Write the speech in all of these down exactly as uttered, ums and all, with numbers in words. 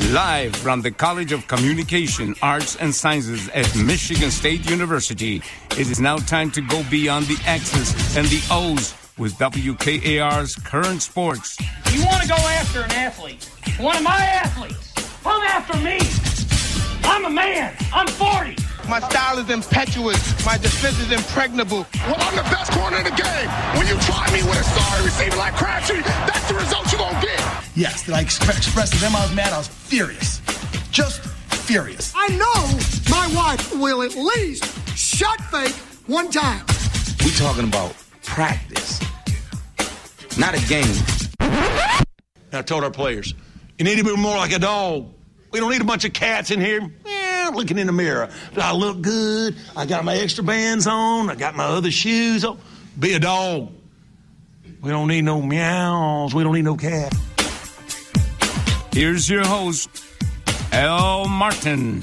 Live from the College of Communication, Arts, and Sciences at Michigan State University, it is now time to go beyond the X's and the O's with W K A R's Current Sports. You want to go after an athlete, one of my athletes, come after me. I'm a man. I'm forty. My style is impetuous. My defense is impregnable. Well, I'm the best corner in the game. When you try me with a sorry receiver like Crabtree, that's the result you're going to get. Yes, did I express to them I was mad? I was furious. Just furious. I know my wife will at least shot fake one time. We talking about practice, not a game. I told our players, you need to be more like a dog. We don't need a bunch of cats in here. Yeah, looking in the mirror. Do I look good? I got my extra bands on. I got my other shoes on. Be a dog. We don't need no meows. We don't need no cat. Here's your host, Al Martin.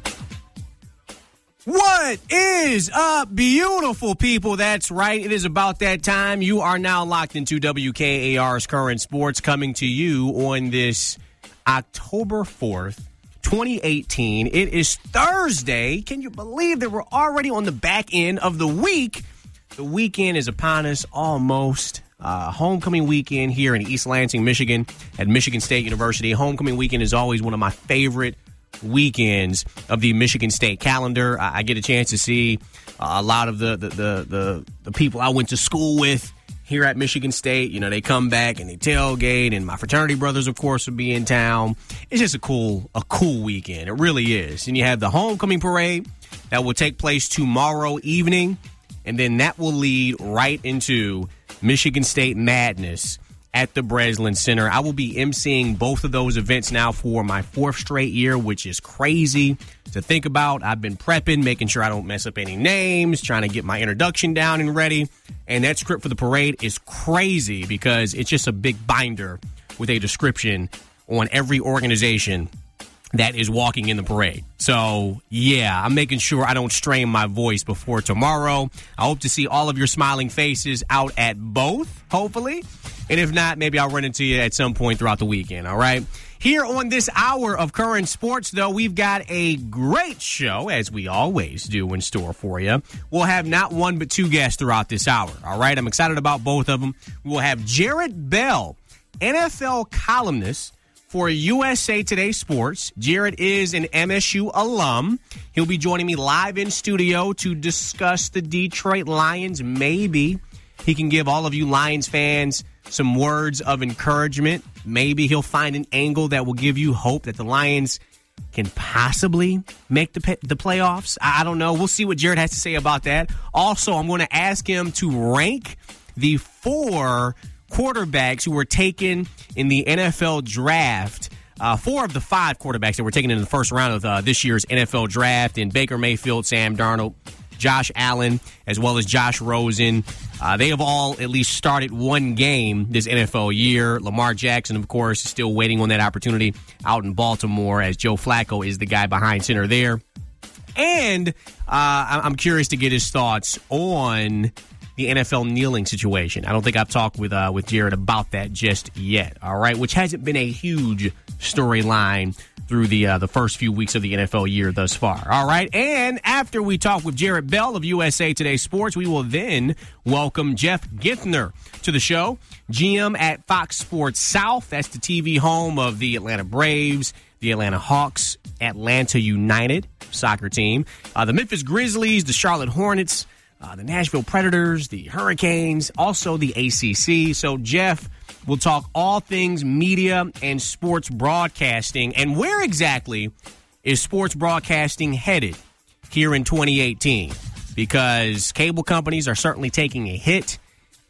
What is up, beautiful people? That's right. It is about that time. You are now locked into W K A R's Current Sports, coming to you on this October fourth, twenty eighteen. It is Thursday. Can you believe that we're already on the back end of the week? The weekend is upon us almost. Uh, homecoming weekend here in East Lansing, Michigan at Michigan State University. Homecoming weekend is always one of my favorite weekends of the Michigan State calendar. I, I get a chance to see uh, a lot of the the, the the the people I went to school with here at Michigan State. You know, they come back and they tailgate, and my fraternity brothers, of course, will be in town. It's just a cool a cool weekend. It really is. And you have the homecoming parade that will take place tomorrow evening, and then that will lead right into Michigan State Madness at the Breslin Center. I will be emceeing both of those events now for my fourth straight year, which is crazy to think about. I've been prepping, making sure I don't mess up any names, trying to get my introduction down and ready. And that script for the parade is crazy because it's just a big binder with a description on every organization that is walking in the parade. So, yeah, I'm making sure I don't strain my voice before tomorrow. I hope to see all of your smiling faces out at both, hopefully. And if not, maybe I'll run into you at some point throughout the weekend, all right? Here on this hour of Current Sports, though, we've got a great show, as we always do, in store for you. We'll have not one but two guests throughout this hour, all right? I'm excited about both of them. We'll have Jarrett Bell, N F L columnist for U S A Today Sports. Jarrett is an M S U alum. He'll be joining me live in studio to discuss the Detroit Lions. Maybe he can give all of you Lions fans some words of encouragement. Maybe he'll find an angle that will give you hope that the Lions can possibly make the the playoffs. I don't know. We'll see what Jarrett has to say about that. Also, I'm going to ask him to rank the four quarterbacks who were taken in the N F L draft. Uh, four of the five quarterbacks that were taken in the first round of uh, this year's N F L draft in Baker Mayfield, Sam Darnold, Josh Allen, as well as Josh Rosen. Uh, they have all at least started one game this N F L year. Lamar Jackson, of course, is still waiting on that opportunity out in Baltimore, as Joe Flacco is the guy behind center there. And uh, I'm curious to get his thoughts on the N F L kneeling situation. I don't think I've talked with uh, with Jarrett about that just yet, all right, which hasn't been a huge storyline through the uh, the first few weeks of the N F L year thus far, all right? And after we talk with Jarrett Bell of U S A Today Sports, we will then welcome Jeff Githner to the show, G M at Fox Sports South. That's the T V home of the Atlanta Braves, the Atlanta Hawks, Atlanta United soccer team, uh, the Memphis Grizzlies, the Charlotte Hornets, Uh, the Nashville Predators, the Hurricanes, also the A C C. So Jeff will talk all things media and sports broadcasting. And where exactly is sports broadcasting headed here in twenty eighteen? Because cable companies are certainly taking a hit,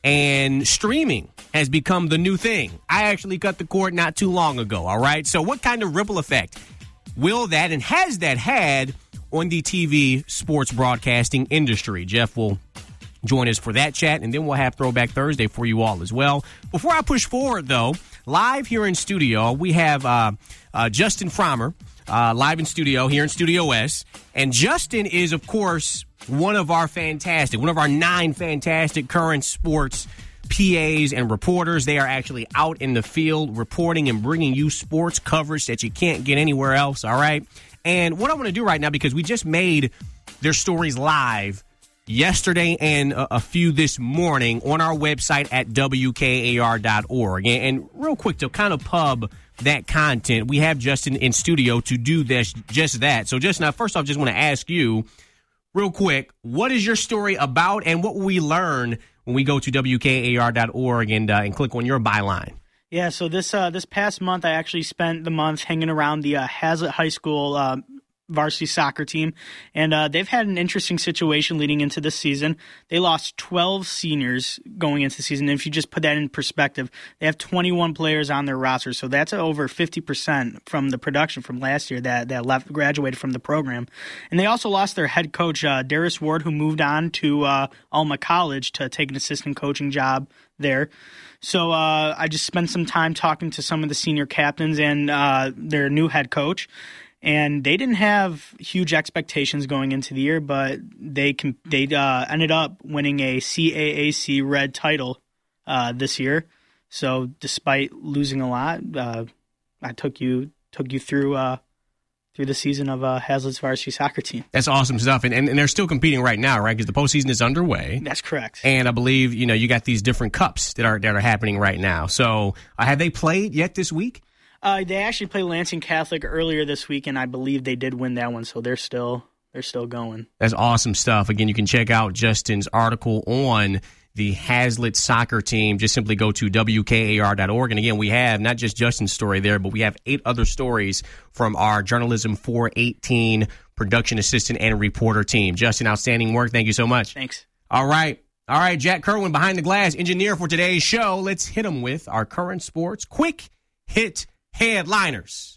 and streaming has become the new thing. I actually cut the cord not too long ago, all right? So what kind of ripple effect will that and has that had on the T V sports broadcasting industry? Jeff will join us for that chat, and then we'll have Throwback Thursday for you all as well. Before I push forward, though, live here in studio, we have uh, uh, Justin Frommer, uh, live in studio here in Studio S. And Justin is, of course, one of our fantastic, one of our nine fantastic current sports P As and reporters. They are actually out in the field reporting and bringing you sports coverage that you can't get anywhere else, all right? And what I want to do right now, because we just made their stories live yesterday and a, a few this morning on our website at W K A R dot org. And, and real quick, to kind of pub that content, we have Justin in studio to do this, just that. So, Justin, now, first off, just want to ask you real quick, what is your story about, and what will we learn when we go to W K A R dot org and, uh, and click on your byline? Yeah, so this uh, this past month, I actually spent the month hanging around the uh, Hazlitt High School uh, varsity soccer team, and uh, they've had an interesting situation leading into this season. They lost twelve seniors going into the season, and if you just put that in perspective, they have twenty-one players on their roster, so that's over fifty percent from the production from last year that, that left graduated from the program. And they also lost their head coach, uh, Darius Ward, who moved on to uh, Alma College to take an assistant coaching job there. So uh, I just spent some time talking to some of the senior captains and uh, their new head coach. And they didn't have huge expectations going into the year, but they can, they uh, ended up winning a C A A C Red title uh, this year. So despite losing a lot, uh, I took you took you through uh, through the season of uh, Hazlitt's varsity soccer team. That's awesome stuff, and and, and they're still competing right now, right? Because the postseason is underway. That's correct. And I believe you know you got these different cups that are that are happening right now. So uh, have they played yet this week? Uh, they actually played Lansing Catholic earlier this week, and I believe they did win that one, so they're still they're still going. That's awesome stuff. Again, you can check out Justin's article on the Hazlitt soccer team. Just simply go to W K A R dot org. And again, we have not just Justin's story there, but we have eight other stories from our Journalism four eighteen production assistant and reporter team. Justin, outstanding work. Thank you so much. Thanks. All right. All right, Jack Kerwin behind the glass, engineer for today's show. Let's hit him with our current sports quick hit headliners.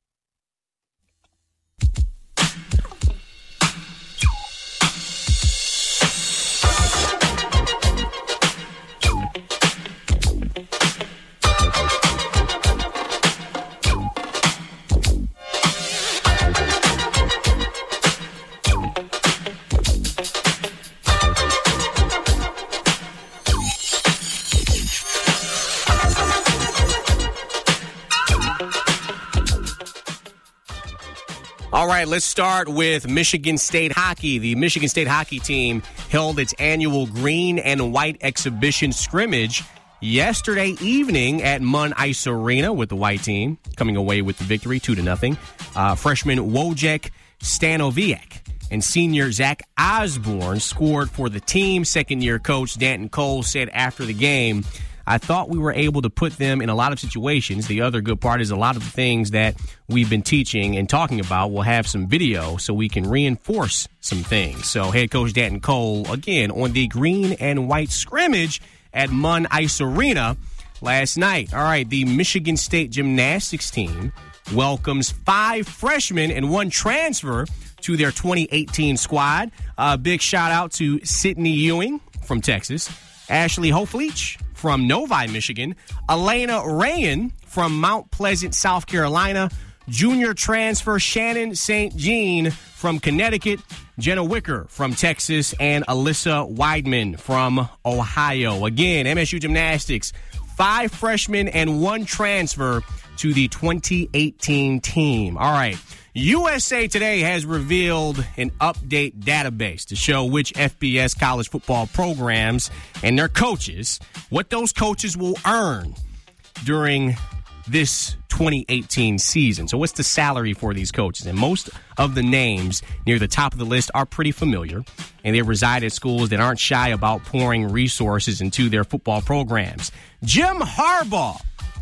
All right, let's start with Michigan State hockey. The Michigan State hockey team held its annual green and white exhibition scrimmage yesterday evening at Munn Ice Arena, with the white team coming away with the victory, two to nothing. Uh, freshman Wojciech Stanowiak and senior Zach Osborne scored for the team. Second-year coach Danton Cole said after the game, I thought we were able to put them in a lot of situations. The other good part is a lot of the things that we've been teaching and talking about will have some video so we can reinforce some things. So head coach Danton Cole, again, on the green and white scrimmage at Munn Ice Arena last night. All right, the Michigan State gymnastics team welcomes five freshmen and one transfer to their twenty eighteen squad. A big shout out to Sydney Ewing from Texas, Ashley Hofleach from Novi, Michigan, Elena Rayan from Mount Pleasant, South Carolina, junior transfer Shannon Saint Jean from Connecticut, Jenna Wicker from Texas, and Alyssa Weidman from Ohio. Again, M S U Gymnastics, five freshmen and one transfer to the twenty eighteen team. All right. U S A Today has revealed an update database to show which F B S college football programs and their coaches, what those coaches will earn during this twenty eighteen season. So what's the salary for these coaches? And most of the names near the top of the list are pretty familiar, and they reside at schools that aren't shy about pouring resources into their football programs. Jim Harbaugh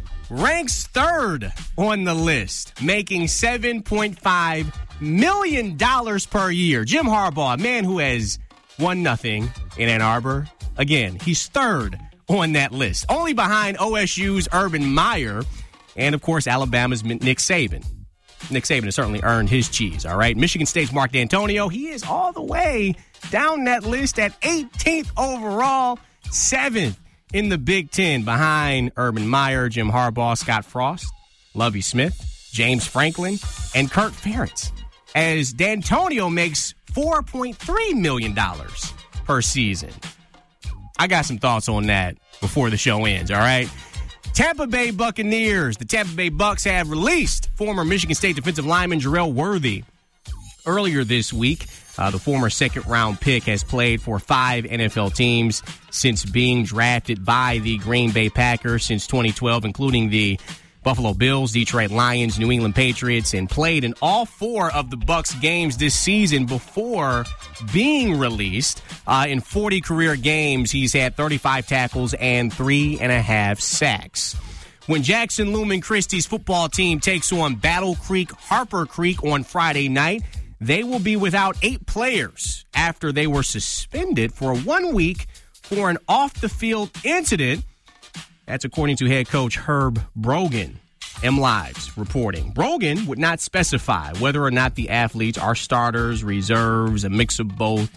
ranks third on the list, making seven point five million dollars per year. Jim Harbaugh, a man who has won nothing in Ann Arbor. Again, he's third on that list, only behind O S U's Urban Meyer and, of course, Alabama's Nick Saban. Nick Saban has certainly earned his cheese, all right? Michigan State's Mark D'Antonio, he is all the way down that list at eighteenth overall, seventh in the Big Ten, behind Urban Meyer, Jim Harbaugh, Scott Frost, Lovie Smith, James Franklin, and Kirk Ferentz, as D'Antonio makes four point three million dollars per season. I got some thoughts on that before the show ends, all right? Tampa Bay Buccaneers. The Tampa Bay Bucs have released former Michigan State defensive lineman Jarrell Worthy earlier this week. Uh, the former second-round pick has played for five N F L teams since being drafted by the Green Bay Packers since twenty twelve, including the Buffalo Bills, Detroit Lions, New England Patriots, and played in all four of the Bucs games this season before being released. Uh, in forty career games, he's had thirty-five tackles and three and a half sacks. When Jackson Lumen Christi's football team takes on Battle Creek Harper Creek on Friday night, they will be without eight players after they were suspended for one week for an off-the-field incident. That's according to head coach Herb Brogan. M-Lives reporting. Brogan would not specify whether or not the athletes are starters, reserves, a mix of both,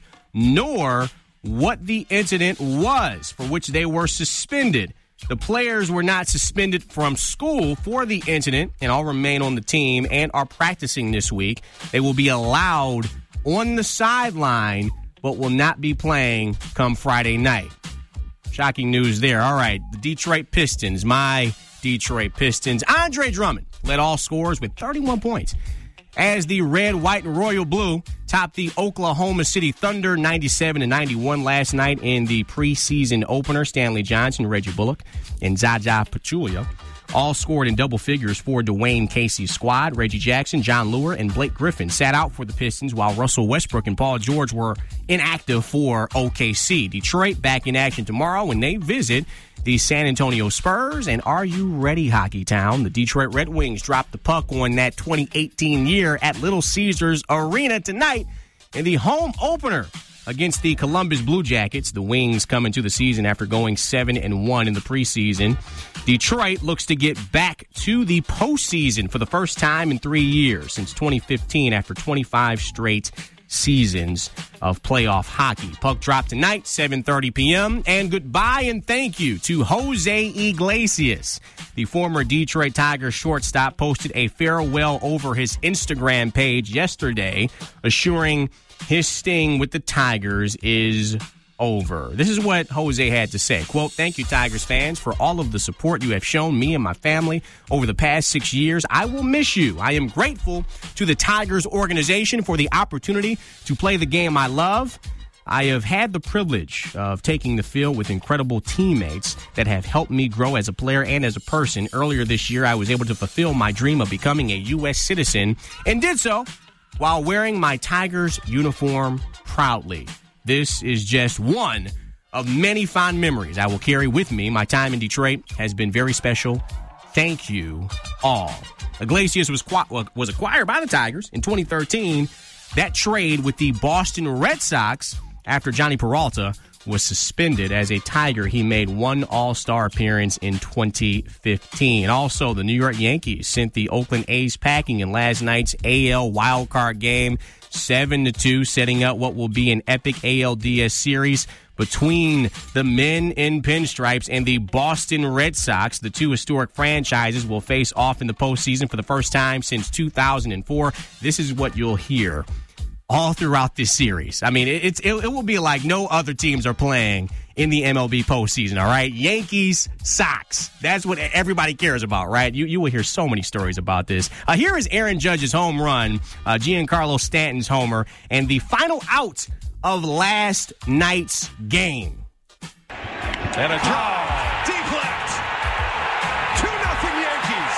nor what the incident was for which they were suspended. The players were not suspended from school for the incident and all remain on the team and are practicing this week. They will be allowed on the sideline, but will not be playing come Friday night. Shocking news there. All right, the Detroit Pistons, my Detroit Pistons. Andre Drummond led all scorers with thirty-one points as the red, white, and royal blue topped the Oklahoma City Thunder ninety-seven to ninety-one last night in the preseason opener. Stanley Johnson, Reggie Bullock, and Zaza Pachulia all scored in double figures for Dwayne Casey's squad. Reggie Jackson, John Lure, and Blake Griffin sat out for the Pistons, while Russell Westbrook and Paul George were inactive for O K C. Detroit back in action tomorrow when they visit the San Antonio Spurs. And are you ready, Hockey Town? The Detroit Red Wings dropped the puck on that twenty eighteen year at Little Caesars Arena tonight in the home opener against the Columbus Blue Jackets. The Wings come into the season after going seven and one in the preseason. Detroit looks to get back to the postseason for the first time in three years since twenty fifteen after twenty-five straight seasons of playoff hockey. Puck drop tonight, seven thirty p.m. And goodbye and thank you to Jose Iglesias. The former Detroit Tigers shortstop posted a farewell over his Instagram page yesterday, assuring his sting with the Tigers is over. This is what Jose had to say. Quote, "Thank you, Tigers fans, for all of the support you have shown me and my family over the past six years. I will miss you. I am grateful to the Tigers organization for the opportunity to play the game I love. I have had the privilege of taking the field with incredible teammates that have helped me grow as a player and as a person. Earlier this year, I was able to fulfill my dream of becoming a U S citizen and did so while wearing my Tigers uniform proudly. This is just one of many fond memories I will carry with me. My time in Detroit has been very special. Thank you all." Iglesias was was acquired by the Tigers in twenty thirteen. That trade with the Boston Red Sox after Johnny Peralta was suspended. As a Tiger, he made one All-Star appearance in twenty fifteen. Also, the New York Yankees sent the Oakland A's packing in last night's A L wildcard game, seven to two, setting up what will be an epic A L D S series between the men in pinstripes and the Boston Red Sox. The two historic franchises will face off in the postseason for the first time since two thousand four. This is what you'll hear all throughout this series. I mean, it's it, it will be like no other teams are playing in the M L B postseason, all right? Yankees, Sox. That's what everybody cares about, right? You you will hear so many stories about this. Uh, here is Aaron Judge's home run, uh, Giancarlo Stanton's homer, and the final out of last night's game. And a draw. Deep left. two nothing Yankees.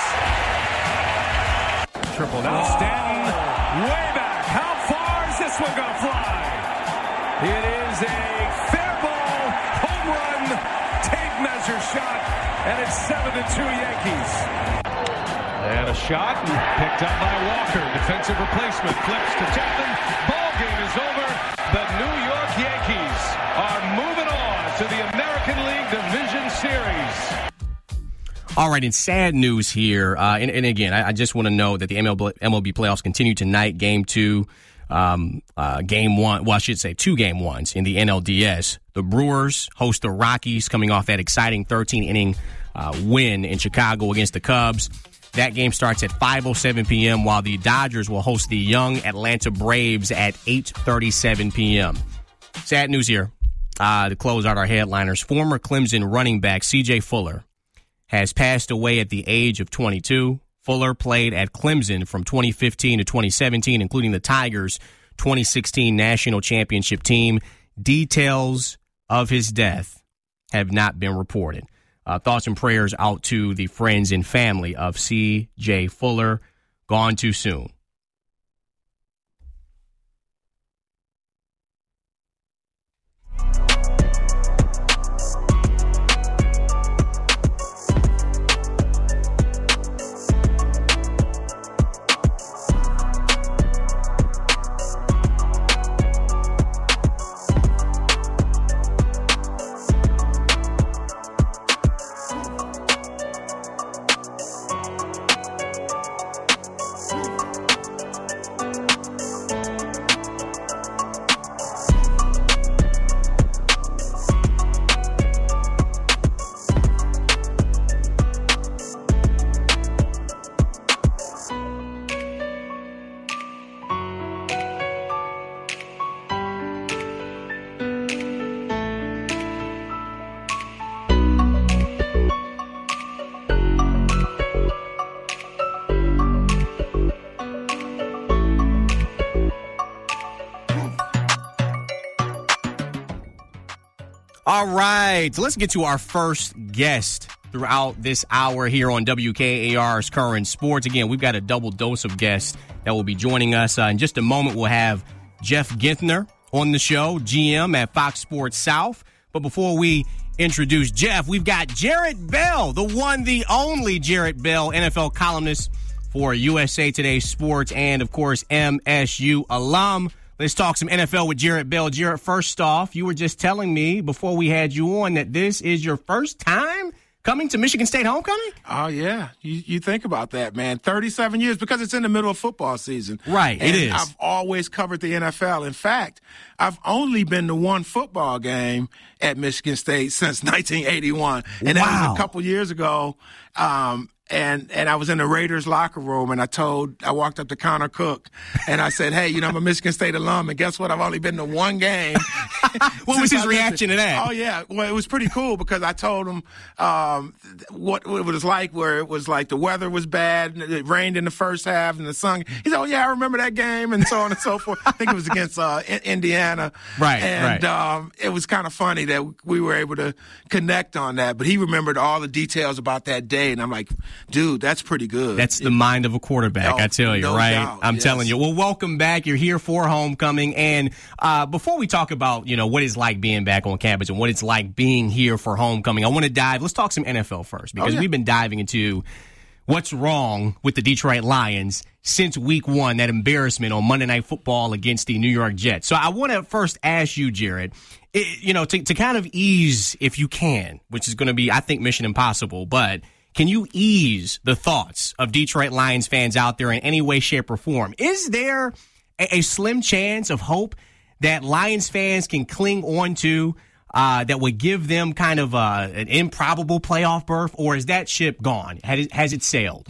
Triple now. Oh. Stanton way back. How far is this one going to fly? It is a fair ball, home run, tape measure shot, and it's seven to two Yankees. And a shot picked up by Walker. Defensive replacement flips to Chapman. Ball game is over. The New York Yankees are moving on to the American League Division Series. All right, and sad news here. Uh, and, and again, I, I just want to know that the M L B, M L B playoffs continue tonight. Game two, um, uh, game one. Well, I should say two game ones in the N L D S. The Brewers host the Rockies, coming off that exciting thirteen inning uh, win in Chicago against the Cubs. That game starts at five oh seven p.m., while the Dodgers will host the young Atlanta Braves at eight thirty-seven p.m. Sad news here. uh, to close out our headliners, former Clemson running back C J Fuller has passed away at the age of twenty-two. Fuller played at Clemson from twenty fifteen to twenty seventeen, including the Tigers' twenty sixteen national championship team. Details of his death have not been reported. Uh, thoughts and prayers out to the friends and family of C J Fuller, gone too soon. All right, let's get to our first guest throughout this hour here on W K A R's Current Sports. Again, we've got a double dose of guests that will be joining us. Uh, in just a moment, we'll have Jeff Ginther on the show, G M at Fox Sports South. But before we introduce Jeff, we've got Jarrett Bell, the one, the only Jarrett Bell, N F L columnist for U S A Today Sports and, of course, M S U alum. Let's talk some N F L with Jarrett Bell. Jarrett, first off, you were just telling me before we had you on that this is your first time coming to Michigan State homecoming? Oh, yeah. You you think about that, man. thirty-seven years because it's in the middle of football season. Right, and it is. I've always covered the N F L. In fact, I've only been to one football game at Michigan State since nineteen eighty-one. And wow. that was a couple years ago. Um, and and I was in the Raiders locker room, and I told, I walked up to Connor Cook, and I said, hey, you know, I'm a Michigan State alum, and guess what? I've only been to one game. What was his reaction to that? Oh, yeah. Well, it was pretty cool because I told him um, what, what it was like, where it was like the weather was bad, and it rained in the first half, and the sun. He said, oh, yeah, I remember that game, and so on and so forth. I think it was against uh, Indiana. Right, and, right. Um, it was kind of funny that we were able to connect on that, but he remembered all the details about that day, and I'm like, dude, that's pretty good. That's the mind of a quarterback, Oh, I tell you, no right? doubt, I'm yes. telling you. Well, welcome back. You're here for homecoming. And uh, before we talk about, you know, what it's like being back on campus and what it's like being here for homecoming, I want to dive. Let's talk some N F L first because Oh, yeah. we've been diving into what's wrong with the Detroit Lions since week one, that embarrassment on Monday Night Football against the New York Jets. So I want to first ask you, Jared, it, you know, to, to kind of ease, if you can, which is going to be, I think, mission impossible, but can you ease the thoughts of Detroit Lions fans out there in any way, shape, or form? Is there a, a slim chance of hope that Lions fans can cling on to uh, that would give them kind of uh, an improbable playoff berth, or is that ship gone? Has it, has it sailed?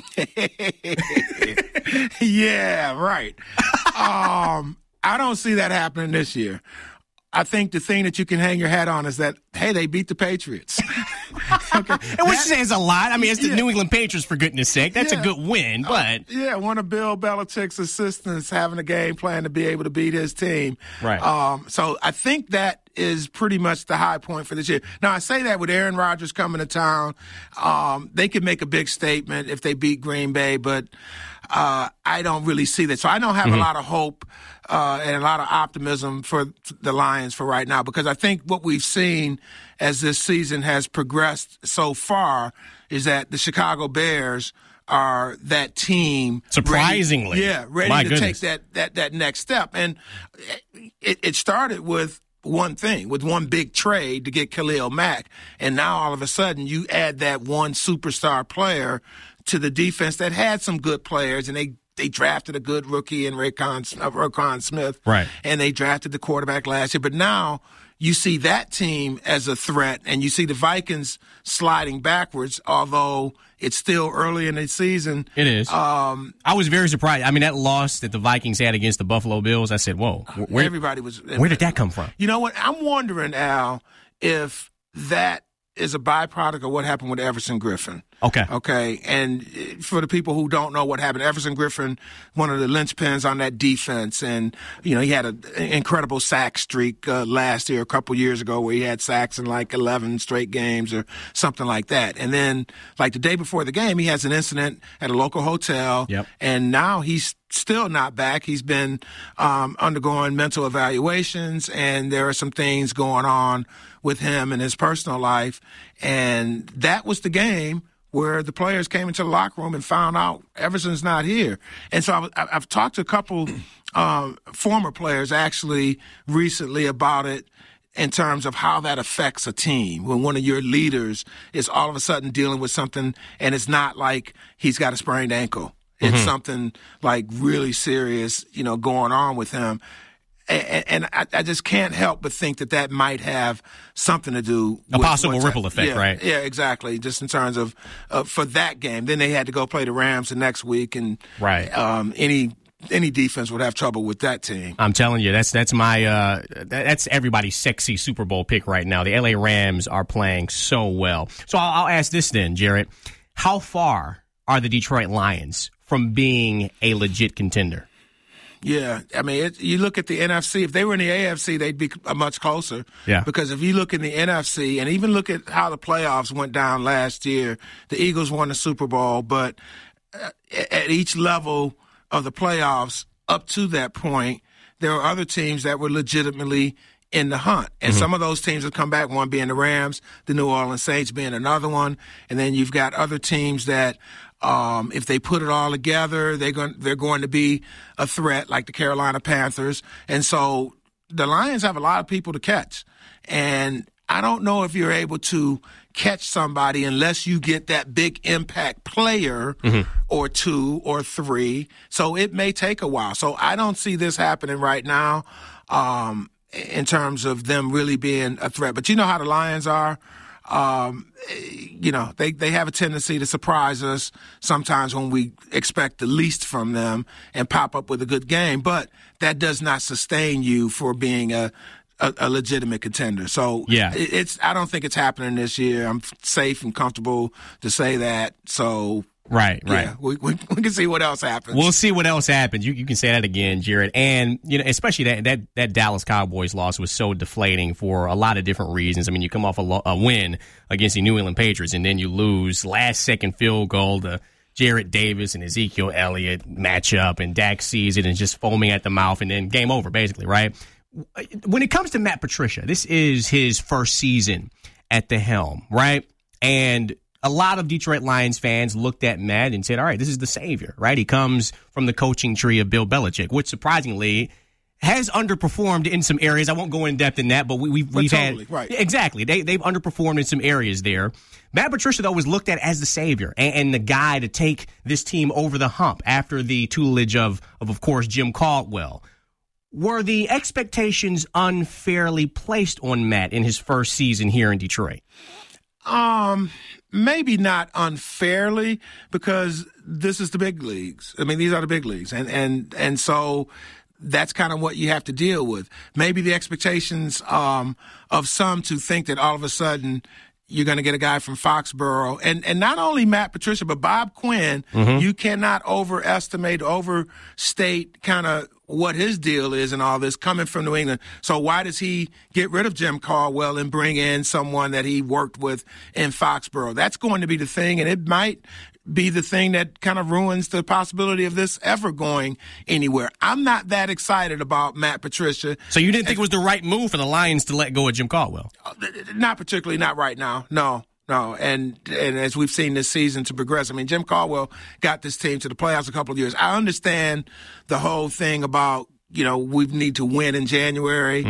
Yeah, right. um, I don't see that happening this year. I think the thing that you can hang your hat on is that, hey, they beat the Patriots. Okay. And which says a lot. I mean, it's the Yeah. New England Patriots, for goodness sake. That's Yeah. a good win, but... Uh, yeah, one of Bill Belichick's assistants having a game plan to be able to beat his team. Right. Um, so I think that is pretty much the high point for this year. Now, I say that with Aaron Rodgers coming to town, um, they could make a big statement if they beat Green Bay, but uh, I don't really see that. So I don't have Mm-hmm. a lot of hope uh, and a lot of optimism for the Lions for right now, because I think what we've seen as this season has progressed so far is that the Chicago Bears are that team. Surprisingly. Ready, yeah, ready My to goodness. take that, that, that next step. And it, it started with one thing, with one big trade to get Khalil Mack. And now all of a sudden you add that one superstar player to the defense that had some good players, and they They drafted a good rookie in Raycon, uh, Raycon Smith. Right. And they drafted the quarterback last year. But now you see that team as a threat, and you see the Vikings sliding backwards, although it's still early in the season. It is. Um, I was very surprised. I mean, that loss that the Vikings had against the Buffalo Bills, I said, whoa. Where, everybody was. Where did that come from? You know what? I'm wondering, Al, if that is a byproduct of what happened with Everson Griffin. Okay. Okay. And for the people who don't know what happened, Everson Griffin, one of the linchpins on that defense. And, you know, he had an incredible sack streak uh, last year, a couple years ago, where he had sacks in like eleven straight games or something like that. And then, like the day before the game, he has an incident at a local hotel. Yep. And now he's still not back. He's been um, undergoing mental evaluations, and there are some things going on with him in his personal life. And that was the game where the players came into the locker room and found out Everson's not here. And so I've, I've talked to a couple um, former players actually recently about it in terms of how that affects a team when one of your leaders is all of a sudden dealing with something, and it's not like he's got a sprained ankle. It's mm-hmm. something like really serious, you know, going on with him. And, and I, I just can't help but think that that might have something to do a with possible ripple effect, yeah, right? Yeah, exactly. Just in terms of uh, for that game, then they had to go play the Rams the next week, and right. um, any any defense would have trouble with that team. I'm telling you, that's that's my uh, that's everybody's sexy Super Bowl pick right now. The L A Rams are playing so well. So I'll, I'll ask this then, Jarrett: how far are the Detroit Lions from being a legit contender? Yeah, I mean, it, you look at the N F C. If they were in the A F C, they'd be much closer. Yeah. Because if you look in the N F C, and even look at how the playoffs went down last year, the Eagles won the Super Bowl, but at each level of the playoffs up to that point, there are other teams that were legitimately in the hunt. And mm-hmm. some of those teams have come back, one being the Rams, the New Orleans Saints being another one. And then you've got other teams that Um, if they put it all together, they're going they're going to be a threat, like the Carolina Panthers. And so the Lions have a lot of people to catch. And I don't know if you're able to catch somebody unless you get that big impact player mm-hmm. or two or three. So it may take a while. So I don't see this happening right now um, in terms of them really being a threat. But you know how the Lions are. Um, you know, they, they have a tendency to surprise us sometimes when we expect the least from them and pop up with a good game, but that does not sustain you for being a, a, a legitimate contender. So yeah. it, it's, I don't think it's happening this year. I'm safe and comfortable to say that. So Right, right. Yeah, we, we we can see what else happens. We'll see what else happens. You you can say that again, Jarrett. And you know, especially that that that Dallas Cowboys loss was so deflating for a lot of different reasons. I mean, you come off a, lo- a win against the New England Patriots, and then you lose last second field goal to Jarrett Davis and Ezekiel Elliott matchup, and Dak sees it and just foaming at the mouth, and then game over, basically, right? When it comes to Matt Patricia, this is his first season at the helm, right? And a lot of Detroit Lions fans looked at Matt and said, all right, this is the savior, right? He comes from the coaching tree of Bill Belichick, which surprisingly has underperformed in some areas. I won't go in depth in that, but we, we've, we've totally, had right. exactly. They, they've underperformed in some areas there. Matt Patricia, though, was looked at as the savior and, and the guy to take this team over the hump after the tutelage of, of, of course, Jim Caldwell. Were the expectations unfairly placed on Matt in his first season here in Detroit? Um, maybe not unfairly, because this is the big leagues. I mean, these are the big leagues. And, and, and so that's kind of what you have to deal with. Maybe the expectations, um, of some to think that all of a sudden you're going to get a guy from Foxborough, and, and not only Matt Patricia, but Bob Quinn, mm-hmm. you cannot overestimate, overstate kind of what his deal is and all this coming from New England. So why does he get rid of Jim Caldwell and bring in someone that he worked with in Foxborough? That's going to be the thing, and it might be the thing that kind of ruins the possibility of this ever going anywhere. I'm not that excited about Matt Patricia. So you didn't think it was the right move for the Lions to let go of Jim Caldwell? Not particularly, not right now, no. No, and and as we've seen this season to progress, I mean, Jim Caldwell got this team to the playoffs a couple of years. I understand the whole thing about, you know, we need to win in January. Mm-hmm.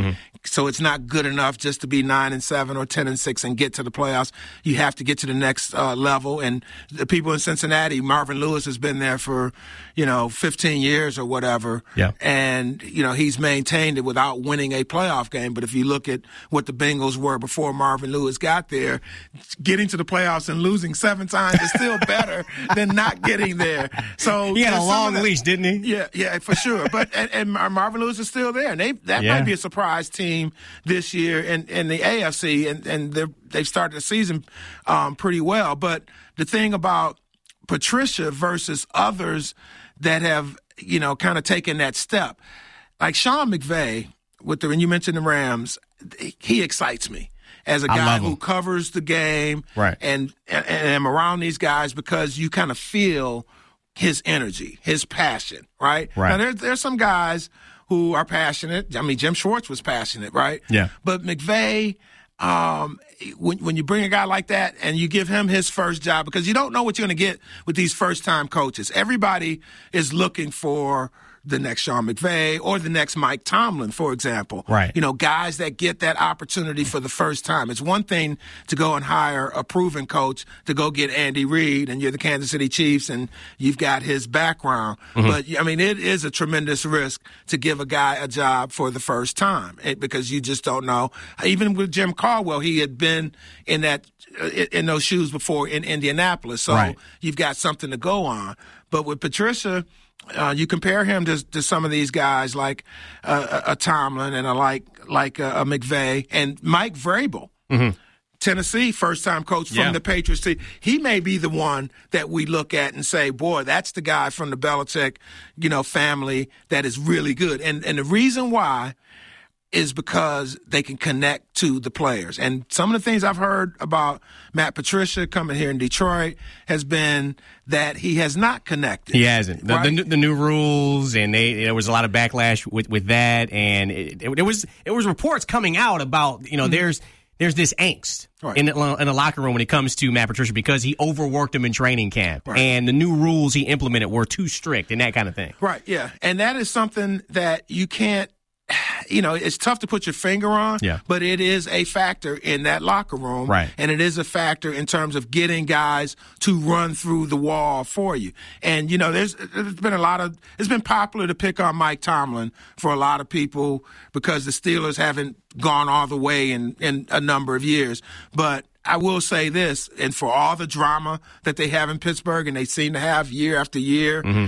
So it's not good enough just to be nine and seven or ten and six and get to the playoffs. You have to get to the next uh, level. And the people in Cincinnati, Marvin Lewis has been there for, you know, fifteen years or whatever. Yeah. And, you know, he's maintained it without winning a playoff game. But if you look at what the Bengals were before Marvin Lewis got there, getting to the playoffs and losing seven times is still better than not getting there. So he had a long that, leash, didn't he? Yeah, yeah, for sure. But and, and Marvin Lewis is still there. And they, that yeah. might be a surprise team this year in, in the A F C, and, and they've started the season um, pretty well. But the thing about Patricia versus others that have, you know, kind of taken that step, like Sean McVay, with the, when you mentioned the Rams, he excites me as a guy who covers the game, right. and, and, and I'm around these guys because you kind of feel his energy, his passion, right? right. Now, there's, there's some guys who are passionate. I mean, Jim Schwartz was passionate, right? Yeah. But McVay, um, when, when you bring a guy like that and you give him his first job, because you don't know what you're going to get with these first-time coaches. Everybody is looking for the next Sean McVay or the next Mike Tomlin, for example. Right. You know, guys that get that opportunity for the first time. It's one thing to go and hire a proven coach, to go get Andy Reid, and you're the Kansas City Chiefs, and you've got his background. Mm-hmm. But, I mean, it is a tremendous risk to give a guy a job for the first time it, because you just don't know. Even with Jim Caldwell, he had been in that in those shoes before in Indianapolis. So right. you've got something to go on. But with Patricia, Uh, you compare him to, to some of these guys like uh, a, a Tomlin and a like like a, a McVay and Mike Vrabel, mm-hmm. Tennessee, first-time coach from yeah. the Patriots. He may be the one that we look at and say, boy, that's the guy from the Belichick, you know, family that is really good. And and the reason why is because they can connect to the players. And some of the things I've heard about Matt Patricia coming here in Detroit has been that he has not connected. He hasn't. The, right? the, the new rules, and they, there was a lot of backlash with, with that. And it, it, it was it was reports coming out about, you know, mm-hmm. there's there's this angst right. in, the, in the locker room when it comes to Matt Patricia because he overworked him in training camp. Right. And the new rules he implemented were too strict and that kind of thing. Right, yeah. And that is something that you can't, you know, it's tough to put your finger on, yeah. but it is a factor in that locker room. Right. And it is a factor in terms of getting guys to run through the wall for you. And, you know, there's, there's been a lot of, it's been popular to pick on Mike Tomlin for a lot of people because the Steelers haven't gone all the way in, in a number of years. But I will say this, and for all the drama that they have in Pittsburgh and they seem to have year after year, mm-hmm.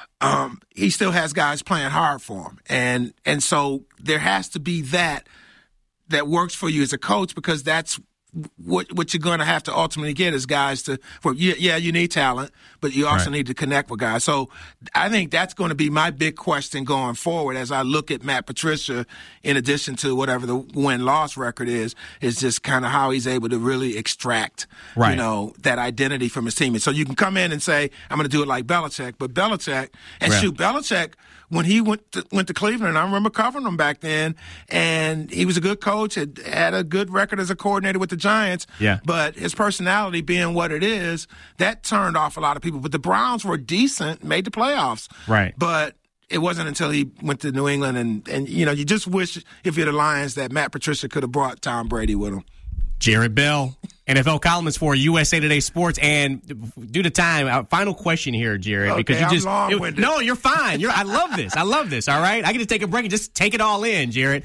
Um, he still has guys playing hard for him. And and so there has to be that that works for you as a coach because that's what what you're going to have to ultimately get is guys to – for yeah, yeah, you need talent, but you also right. need to connect with guys. So I think that's going to be my big question going forward as I look at Matt Patricia in addition to whatever the win-loss record is, is just kind of how he's able to really extract, right. you know, that identity from his team. And so you can come in and say, I'm going to do it like Belichick, but Belichick – and right. shoot, Belichick – when he went to, went to Cleveland, I remember covering him back then, and he was a good coach, had had a good record as a coordinator with the Giants. Yeah. But his personality being what it is, that turned off a lot of people. But the Browns were decent, made the playoffs. Right. But it wasn't until he went to New England, and, and you know, you just wish if you're the Lions that Matt Patricia could have brought Tom Brady with him. Jared Bell, N F L columnist for U S A Today Sports. And due to time, our final question here, Jared, okay, because you I'm just long-winded. it, no, you're fine. You're, I love this. I love this. All right, I get to take a break and just take it all in, Jared.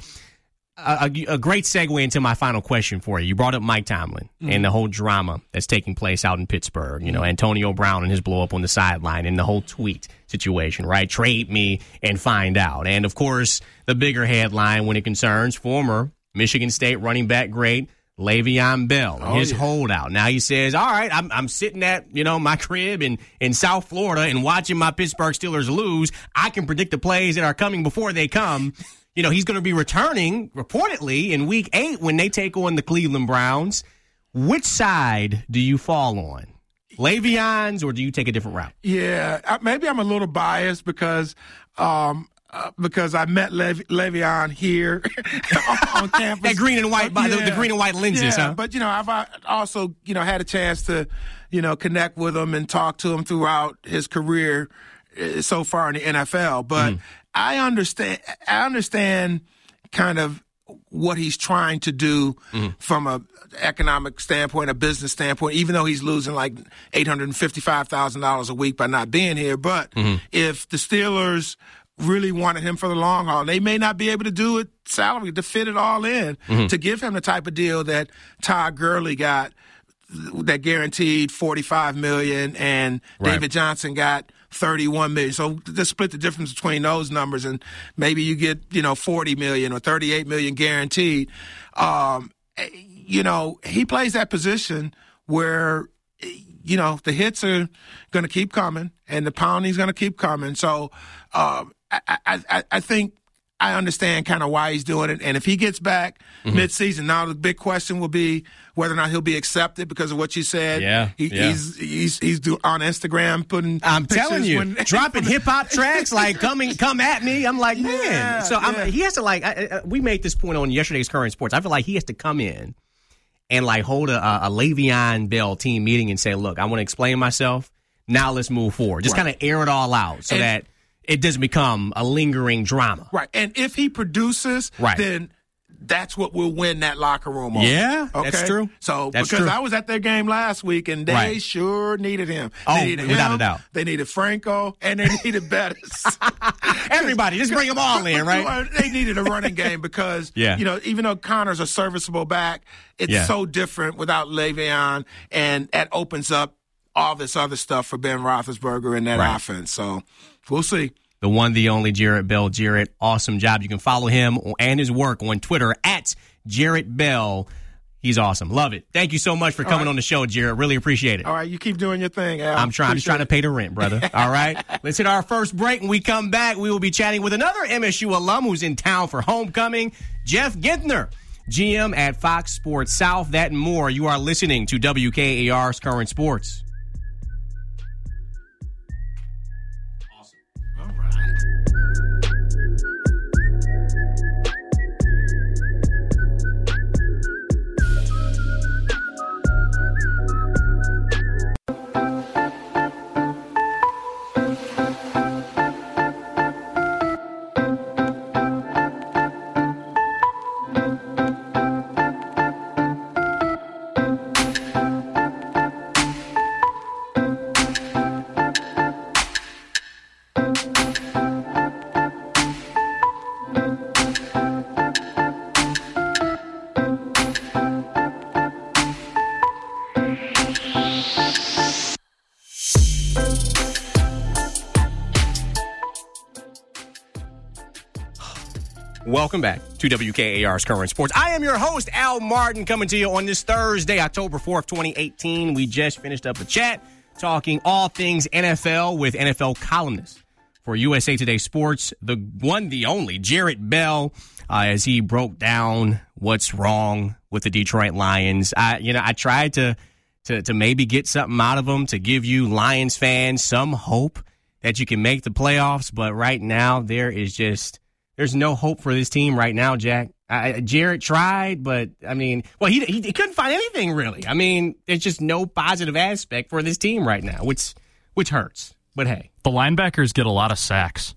A, a, a great segue into my final question for you. You brought up Mike Tomlin mm-hmm. and the whole drama that's taking place out in Pittsburgh. You know, Antonio Brown and his blow up on the sideline and the whole tweet situation, right? Trade me and find out. And of course, the bigger headline when it concerns former Michigan State running back great Le'Veon Bell, oh, his yeah. holdout. Now he says, all right, I'm I'm sitting at, you know, my crib in, in South Florida and watching my Pittsburgh Steelers lose. I can predict the plays that are coming before they come. You know, he's going to be returning, reportedly, in week eight when they take on the Cleveland Browns. Which side do you fall on? Le'Veon's, or do you take a different route? Yeah, maybe I'm a little biased because um, uh, because I met Lev- Le'Veon here on, on campus. That green and white, uh, yeah, the, the green and white lenses, yeah, huh? But, you know, I've also, you know, had a chance to, you know, connect with him and talk to him throughout his career so far in the N F L. But mm. I understand, I understand kind of what he's trying to do mm-hmm. from a economic standpoint, a business standpoint, even though he's losing like eight hundred fifty-five thousand dollars a week by not being here. But mm-hmm. if the Steelers really wanted him for the long haul, they may not be able to do it salary to fit it all in mm-hmm. to give him the type of deal that Todd Gurley got, that guaranteed forty-five million dollars, and right. David Johnson got thirty-one million dollars. So just split the difference between those numbers, and maybe you get, you know, forty million dollars or thirty-eight million dollars guaranteed. Um, you know, he plays that position where, you know, the hits are going to keep coming and the pounding's going to keep coming. So um, I, I, I think I understand kind of why he's doing it. And if he gets back mm-hmm. mid-season, now the big question will be whether or not he'll be accepted because of what you said. Yeah, he, yeah. He's he's he's do, on Instagram putting I'm telling you, when, dropping hip-hop tracks, like, coming, come at me. I'm like, man. Yeah, so yeah. I'm, he has to, like, I, I, we made this point on yesterday's Current Sports. I feel like he has to come in and, like, hold a, a Le'Veon Bell team meeting and say, look, I want to explain myself. Now let's move forward. Just right. kind of air it all out so and, that it doesn't become a lingering drama. Right. And if he produces, right. then that's what will win that locker room. Yeah, okay? That's true. So that's because true. I was at their game last week, and they right. sure needed him. They oh, needed without him, a doubt. They needed Franco, and they needed Bettis. Everybody, just bring them all in, right? They needed a running game because, yeah. you know, even though Connor's a serviceable back, it's yeah. so different without Le'Veon, and that opens up all this other stuff for Ben Roethlisberger in that right. offense. So we'll see. The one, the only Jarrett Bell. Jarrett, awesome job. You can follow him and his work on Twitter at Jarrett Bell. He's awesome. Love it. Thank you so much for coming right. on the show, Jarrett. Really appreciate it. All right, you keep doing your thing, Al. I'm trying. I'm just trying to pay the rent, brother. All right. Let's hit our first break. When we come back, we will be chatting with another M S U alum who's in town for homecoming, Jeff Ginther, G M at Fox Sports South. That and more. You are listening to W K A R's Current Sports. Welcome back to W K A R's Current Sports. I am your host, Al Martin, coming to you on this Thursday, October fourth, twenty eighteen. We just finished up a chat talking all things N F L with N F L columnist for U S A Today Sports, the one, the only, Jarrett Bell, uh, as he broke down what's wrong with the Detroit Lions. I, you know, I tried to, to, to maybe get something out of him to give you Lions fans some hope that you can make the playoffs, but right now there is just... There's no hope for this team right now, Jack. I, Jarrett tried, but, I mean, well, he, he he couldn't find anything, really. I mean, there's just no positive aspect for this team right now, which which hurts. But, hey. The linebackers get a lot of sacks.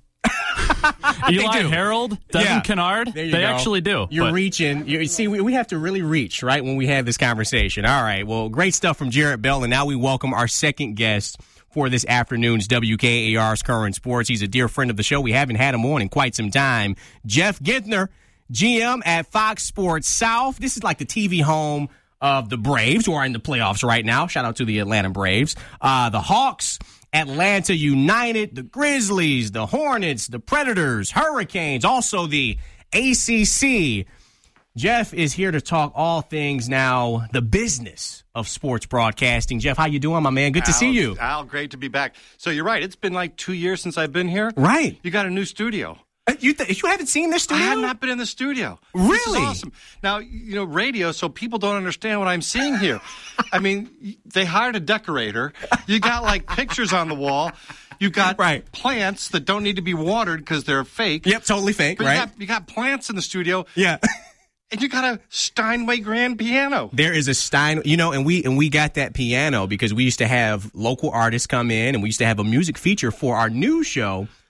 Eli Harold, Devin yeah. Kennard, they go. actually do. You're but. reaching. You see, we, we have to really reach, right, when we have this conversation. All right, well, great stuff from Jarrett Bell, and now we welcome our second guest for this afternoon's W K A R's Current Sports. He's a dear friend of the show. We haven't had him on in quite some time. Jeff Ginther, G M at Fox Sports South. This is like the T V home of the Braves, who are in the playoffs right now. Shout out to the Atlanta Braves. Uh, the Hawks, Atlanta United, the Grizzlies, the Hornets, the Predators, Hurricanes, also the A C C. Jeff is here to talk all things now, the business of sports broadcasting. Jeff, how you doing, my man? Good to Al, see you. Al, great to be back. So you're right. It's been like two years since I've been here. Right. You got a new studio. Uh, you th- you haven't seen this studio? I have not been in the studio. Really? This is awesome. Now, you know, radio, so people don't understand what I'm seeing here. I mean, they hired a decorator. You got, like, pictures on the wall. You got right. plants that don't need to be watered because they're fake. Yep, totally fake, but right? You got, you got plants in the studio. Yeah. And you got a Steinway grand piano. There is a Stein, you know, and we and we got that piano because we used to have local artists come in, and we used to have a music feature for our news show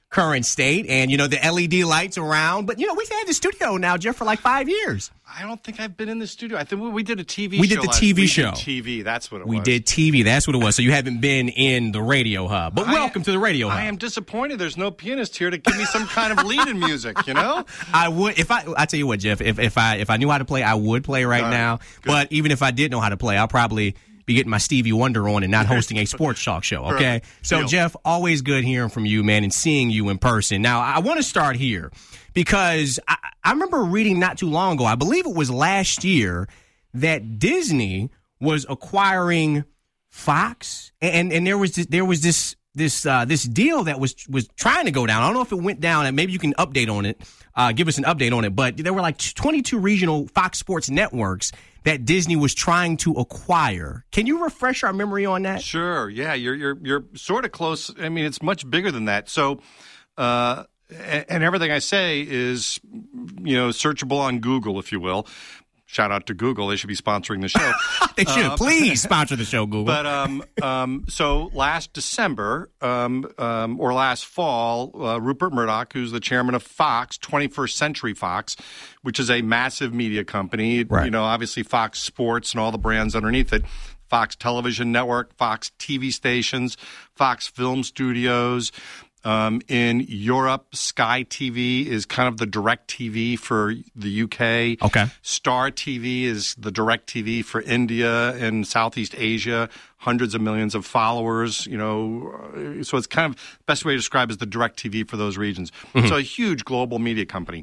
current state, and, you know, the L E D lights around. But, you know, we've had the studio now, Jeff, for like five years. I don't think I've been in the studio. I think we did a T V we show. Did the T V we show. did T V, that's what it we was. We did T V, that's what it was. So you haven't been in the radio hub. But I, welcome to the radio hub. I am disappointed there's no pianist here to give me some kind of lead in music, you know? I would, if I, I tell you what, Jeff, if, if I if I knew how to play, I would play right, right. now. Good. But even if I did know how to play, I'll probably be getting my Stevie Wonder on and not hosting a sports talk show, okay? So, Jeff, always good hearing from you, man, and seeing you in person. Now, I want to start here because I, I remember reading not too long ago, I believe it was last year, that Disney was acquiring Fox, and and there was this, there was this this uh, this deal that was was trying to go down. I don't know if it went down, and maybe you can update on it, uh, give us an update on it. But there were like twenty-two regional Fox Sports networks that Disney was trying to acquire. Can you refresh our memory on that? Sure. Yeah, you're you're you're sort of close. I mean, it's much bigger than that. So, uh, and, and everything I say is, you know, searchable on Google, if you will. Shout out to Google. They should be sponsoring the show. They should. Um, Please sponsor the show, Google. But um, um, so last December um, um, or last fall, uh, Rupert Murdoch, who's the chairman of Fox, twenty-first Century Fox, which is a massive media company, right. you know, obviously Fox Sports and all the brands underneath it, Fox Television Network, Fox T V stations, Fox Film Studios. Um, in Europe, Sky T V is kind of the direct T V for the U K. Okay. Star T V is the direct T V for India and Southeast Asia. Hundreds of millions of followers, you know. So it's kind of the best way to describe it is the direct T V for those regions. Mm-hmm. So a huge global media company.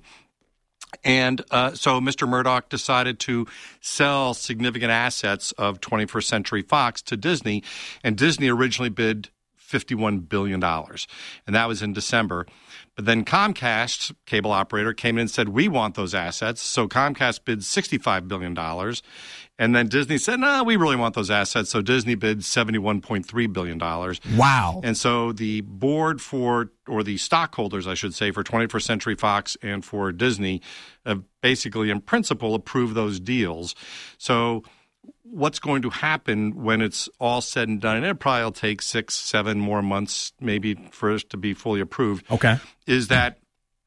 And uh, so Mister Murdoch decided to sell significant assets of twenty-first Century Fox to Disney. And Disney originally bid fifty-one billion dollars, and that was in December. But then Comcast, cable operator, came in and said, we want those assets. So Comcast bid sixty-five billion dollars, and then Disney said, no, we really want those assets. So Disney bid seventy-one point three billion dollars. Wow. And so the board for, or the stockholders, I should say, for twenty-first Century Fox and for Disney have basically, in principle, approved those deals. So what's going to happen when it's all said and done, and it probably will take six, seven more months maybe for us to be fully approved, okay, is that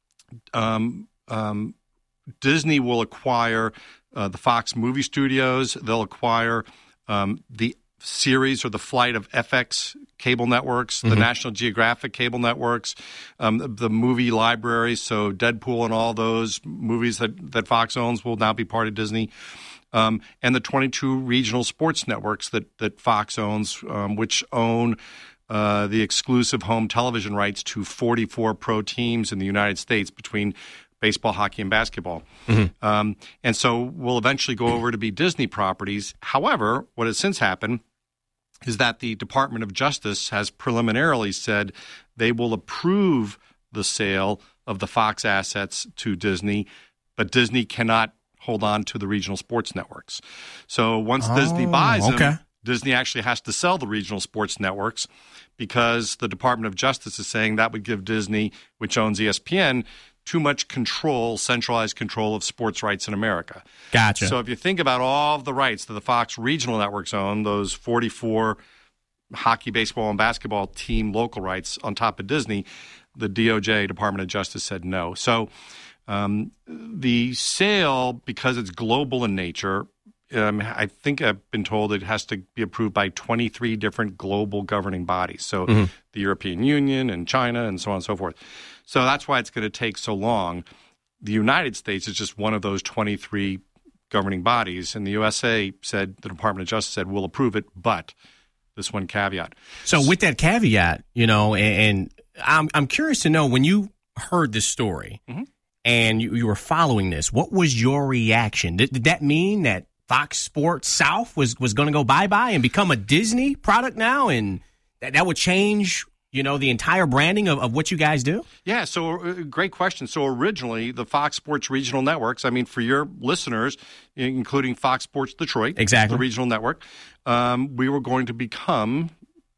um, um, Disney will acquire uh, the Fox movie studios. They'll acquire um, the series or the flight of F X cable networks, the mm-hmm. National Geographic cable networks, um, the, the movie libraries, so Deadpool and all those movies that, that Fox owns will now be part of Disney. Um, and the twenty-two regional sports networks that, that Fox owns, um, which own uh, the exclusive home television rights to forty-four pro teams in the United States between baseball, hockey, and basketball. Mm-hmm. Um, and so will eventually go over to be Disney properties. However, what has since happened is that the Department of Justice has preliminarily said they will approve the sale of the Fox assets to Disney, but Disney cannot hold on to the regional sports networks. So once oh, Disney buys them, okay. Disney actually has to sell the regional sports networks because the Department of Justice is saying that would give Disney, which owns E S P N, too much control, centralized control of sports rights in America. Gotcha. So if you think about all of the rights that the Fox regional networks own, those forty-four hockey, baseball, and basketball team local rights on top of Disney, the D O J, Department of Justice, said no. So Um, the sale, because it's global in nature, um, I think I've been told it has to be approved by twenty-three different global governing bodies. So mm-hmm. the European Union and China and so on and so forth. So that's why it's going to take so long. The United States is just one of those twenty-three governing bodies. And the U S A said, the Department of Justice said, we'll approve it, but this one caveat. So with that caveat, you know, and, and I'm, I'm curious to know, when you heard this story, mm-hmm. and you, you were following this, what was your reaction? Did, did that mean that Fox Sports South was, was going to go bye-bye and become a Disney product now, and that, that would change, you know, the entire branding of, of what you guys do? Yeah, so uh, great question. So originally, the Fox Sports regional networks, I mean, for your listeners, including Fox Sports Detroit, exactly. the regional network, um, we were going to become,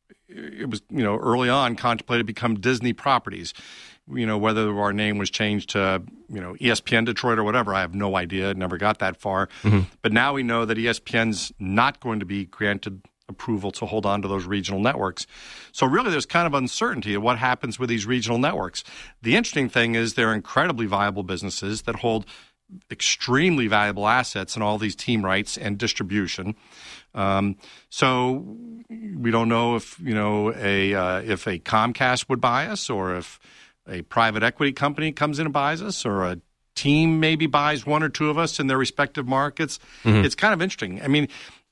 it was, you know, early on contemplated to become Disney properties. You know, whether our name was changed to, you know, E S P N Detroit or whatever, I have no idea. Never got that far. Mm-hmm. But now we know that E S P N's not going to be granted approval to hold on to those regional networks. So really there's kind of uncertainty of what happens with these regional networks. The interesting thing is they're incredibly viable businesses that hold extremely valuable assets in all these team rights and distribution. Um, so we don't know if, you know, a uh, if a Comcast would buy us, or if a private equity company comes in and buys us, or a team maybe buys one or two of us in their respective markets. Mm-hmm. It's kind of interesting. I mean,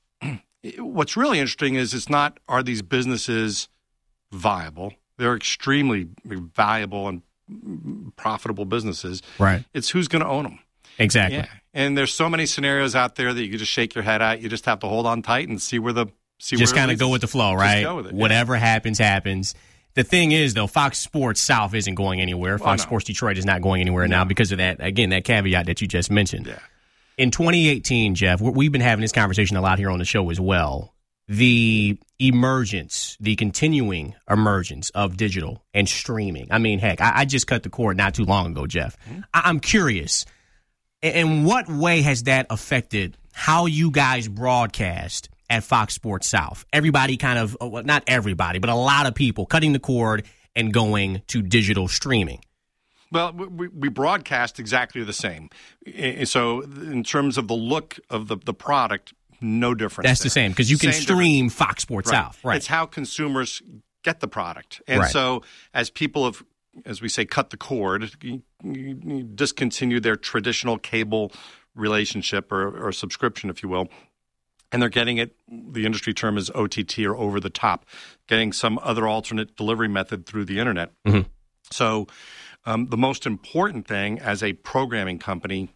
what's really interesting is it's not, are these businesses viable? They're extremely valuable and profitable businesses. Right. It's who's going to own them. Exactly. Yeah. And there's so many scenarios out there that you can just shake your head at. You just have to hold on tight and see where the see just where kind of go with the flow, right? Just go with it, Whatever yeah. happens, happens. The thing is, though, Fox Sports South isn't going anywhere. Well, Fox no. Sports Detroit is not going anywhere no. now because of that, again, that caveat that you just mentioned. Yeah. In twenty eighteen, Jeff, we've been having this conversation a lot here on the show as well. The emergence, the continuing emergence of digital and streaming. I mean, heck, I, I just cut the cord not too long ago, Jeff. Mm-hmm. I, I'm curious, in what way has that affected how you guys broadcast at Fox Sports South? Everybody kind of, well, not everybody, but a lot of people cutting the cord and going to digital streaming. Well, we, we broadcast exactly the same. So in terms of the look of the, the product, no difference. That's there. the same, because you can Same stream difference. Fox Sports Right. South. Right. It's how consumers get the product. And Right. so as people have, as we say, cut the cord, you, you, you discontinue their traditional cable relationship or, or subscription, if you will, and they're getting it, the industry term is O T T, or over the top, getting some other alternate delivery method through the internet. Mm-hmm. So um, the most important thing as a programming company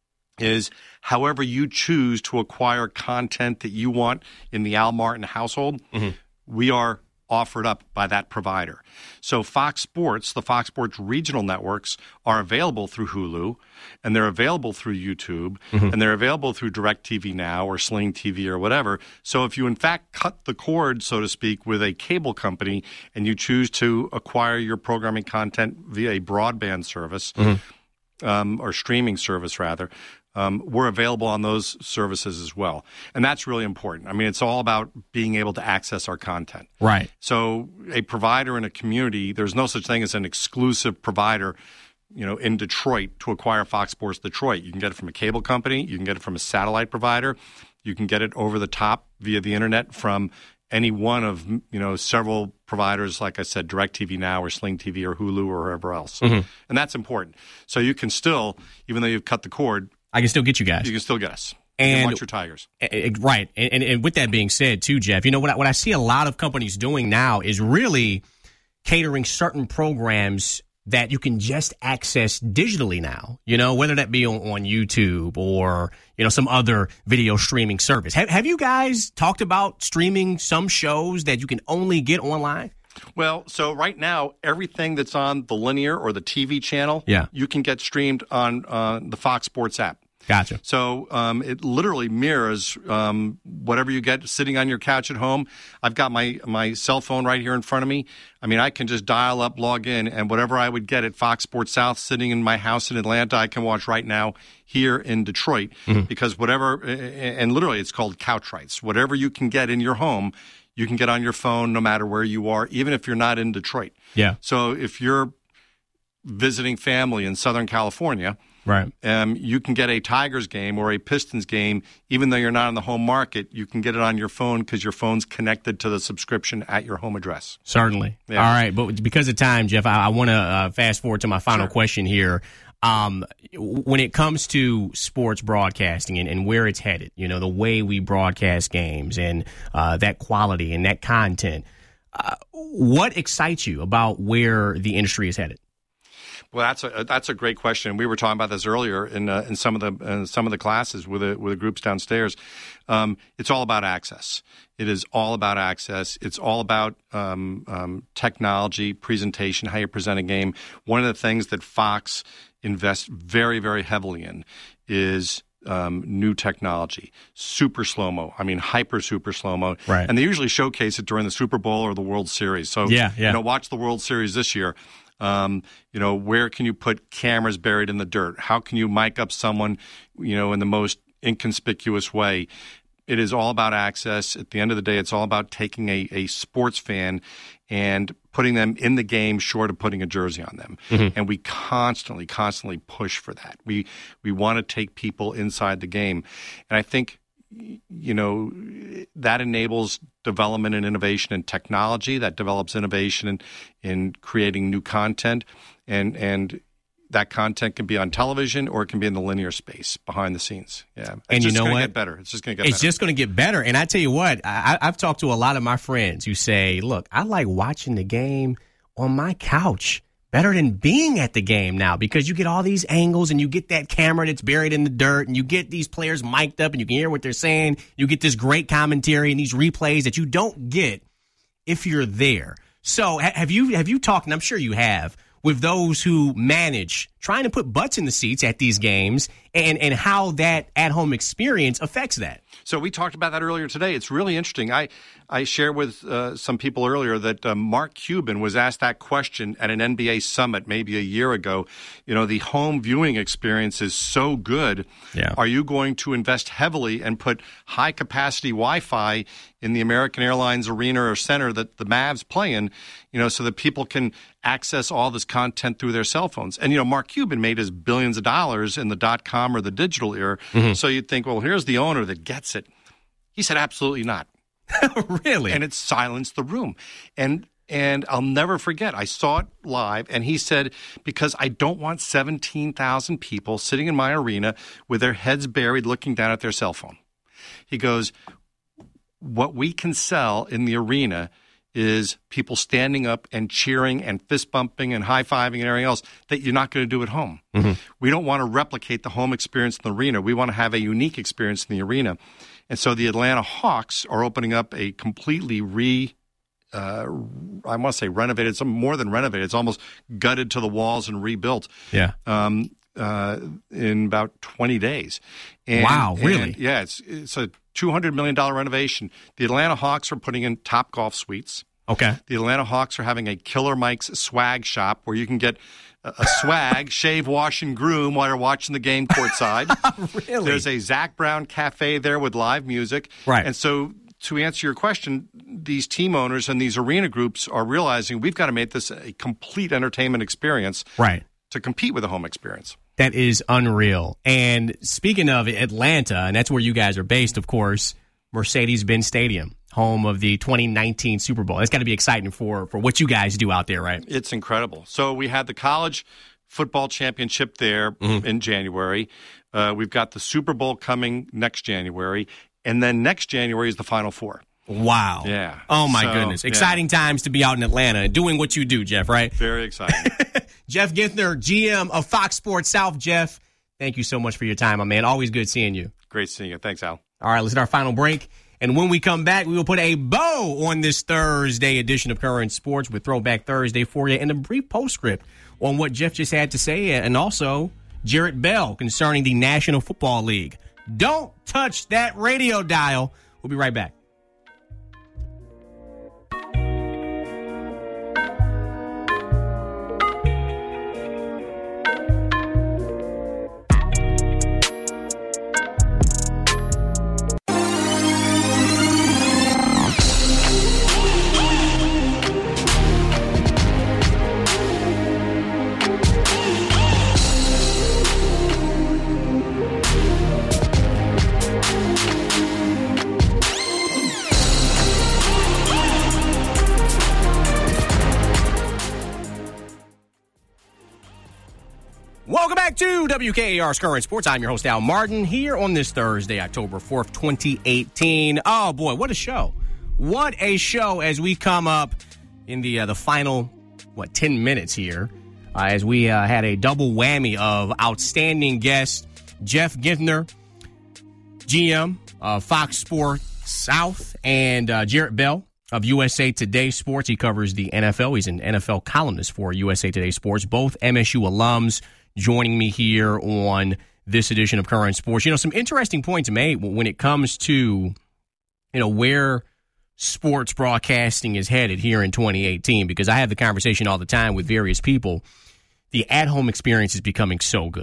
is however you choose to acquire content that you want in the Al Martin household, mm-hmm. we are offered up by that provider. So Fox Sports, the Fox Sports regional networks, are available through Hulu, and they're available through YouTube, mm-hmm. and they're available through DirecTV Now or Sling T V or whatever. So if you in fact cut the cord, so to speak, with a cable company and you choose to acquire your programming content via a broadband service, mm-hmm. um, or streaming service rather, Um, we're available on those services as well. And that's really important. I mean, it's all about being able to access our content. Right. So a provider in a community, there's no such thing as an exclusive provider, you know, in Detroit to acquire Fox Sports Detroit. You can get it from a cable company. You can get it from a satellite provider. You can get it over the top via the internet from any one of, you know, several providers, like I said, DirecTV Now or Sling T V or Hulu or wherever else. Mm-hmm. And that's important. So you can still, even though you've cut the cord, I can still get you guys. You can still get us. And you can watch your Tigers. Right. And, and, and with that being said, too, Jeff, you know, what I, what I see a lot of companies doing now is really catering certain programs that you can just access digitally now, you know, whether that be on, on YouTube or, you know, some other video streaming service. Have, have you guys talked about streaming some shows that you can only get online? Well, so right now, everything that's on the linear or the T V channel, yeah. you can get streamed on uh, the Fox Sports app. Gotcha. So um, it literally mirrors um, whatever you get sitting on your couch at home. I've got my, my cell phone right here in front of me. I mean, I can just dial up, log in, and whatever I would get at Fox Sports South sitting in my house in Atlanta, I can watch right now here in Detroit. Mm-hmm. Because whatever, and literally it's called couch rights. Whatever you can get in your home, you can get on your phone no matter where you are, even if you're not in Detroit. Yeah. So if you're visiting family in Southern California, right, um, you can get a Tigers game or a Pistons game, even though you're not in the home market. You can get it on your phone because your phone's connected to the subscription at your home address. Certainly. Yeah. All right, but because of time, Jeff, I, I want to uh, fast forward to my final sure. question here. Um, when it comes to sports broadcasting and, and where it's headed, you know, the way we broadcast games and uh, that quality and that content, uh, what excites you about where the industry is headed? Well, that's a that's a great question. We were talking about this earlier in uh, in some of the uh, some of the classes with the with the groups downstairs. Um, it's all about access. It is all about access. It's all about um, um, technology, presentation, how you present a game. One of the things that Fox invests very very heavily in is Um, new technology, super slow-mo. I mean, hyper super slow-mo. Right. And they usually showcase it during the Super Bowl or the World Series. So, yeah, yeah. you know, watch the World Series this year. Um, you know, where can you put cameras buried in the dirt? How can you mic up someone, you know, in the most inconspicuous way? it is all about access. At the end of the day, it's all about taking a, a sports fan and putting them in the game short of putting a jersey on them. Mm-hmm. And we constantly, constantly push for that. We we want to take people inside the game. And I think, you know, that enables development and innovation in technology, that develops innovation in, in creating new content. And, and that content can be on television or it can be in the linear space behind the scenes. Yeah. It's and just you know gonna what? Get better. It's just going to get it's better. It's just going to get better. And I tell you what, I, I've talked to a lot of my friends who say, look, I like watching the game on my couch better than being at the game now, because you get all these angles and you get that camera that's buried in the dirt and you get these players mic'd up and you can hear what they're saying. You get this great commentary and these replays that you don't get if you're there. So have you have you talked, and I'm sure you have, with those who manage trying to put butts in the seats at these games and, and how that at-home experience affects that? So we talked about that earlier today. It's really interesting. I, I shared with uh, some people earlier that uh, Mark Cuban was asked that question at an N B A summit maybe a year ago. You know, the home viewing experience is so good. Yeah. Are you going to invest heavily and put high-capacity Wi-Fi in the American Airlines arena or center that the Mavs play in, you know, so that people can access all this content through their cell phones? And, you know, Mark Cuban made his billions of dollars in the dot-com or the digital era. Mm-hmm. So you'd think, well, here's the owner that gets it. He said, absolutely not. Really? And it silenced the room. And and I'll never forget, I saw it live, and he said, because I don't want seventeen thousand people sitting in my arena with their heads buried looking down at their cell phone. He goes, what we can sell in the arena is people standing up and cheering and fist bumping and high-fiving and everything else that you're not going to do at home. Mm-hmm. We don't want to replicate the home experience in the arena. We want to have a unique experience in the arena. And so the Atlanta Hawks are opening up a completely re, uh, I must say renovated, it's more than renovated. It's almost gutted to the walls and rebuilt. Yeah. Um, uh, in about twenty days. And, wow, really? And, yeah, it's it's a two hundred million dollars renovation. The Atlanta Hawks are putting in Top Golf suites. Okay. The Atlanta Hawks are having a Killer Mike's swag shop where you can get a, a swag, shave, wash, and groom while you're watching the game courtside. Really? There's a Zach Brown cafe there with live music. Right. And so to answer your question, these team owners and these arena groups are realizing we've got to make this a complete entertainment experience. Right. To compete with a home experience. That is unreal. And speaking of Atlanta, and that's where you guys are based, of course, Mercedes-Benz Stadium, home of the twenty nineteen Super Bowl. That's got to be exciting for, for what you guys do out there, right? It's incredible. So we had the college football championship there mm-hmm. in January. Uh, we've got the Super Bowl coming next January. And then next January is the Final Four. Wow. Yeah. Oh, my so, goodness. Exciting yeah. times to be out in Atlanta and doing what you do, Jeff, right? Very exciting. Jeff Githner, G M of Fox Sports South. Jeff, thank you so much for your time, my man. Always good seeing you. Great seeing you. Thanks, Al. All right, let's hit our final break. And when we come back, we will put a bow on this Thursday edition of Current Sports with Throwback Thursday for you and a brief postscript on what Jeff just had to say, and also Jarrett Bell concerning the National Football League. Don't touch that radio dial. We'll be right back. Welcome back to W K A R's Current Sports. I'm your host, Al Martin, here on this Thursday, October fourth, twenty eighteen. Oh, boy, what a show. What a show as we come up in the uh, the final, what, ten minutes here, uh, as we uh, had a double whammy of outstanding guests, Jeff Githner, G M of Fox Sports South, and uh, Jarrett Bell of U S A Today Sports. He covers the N F L. He's an N F L columnist for U S A Today Sports, both M S U alums, joining me here on this edition of Current Sports. You know, some interesting points made when it comes to, you know, where sports broadcasting is headed here in twenty eighteen, because I have the conversation all the time with various people. The at-home experience is becoming so good.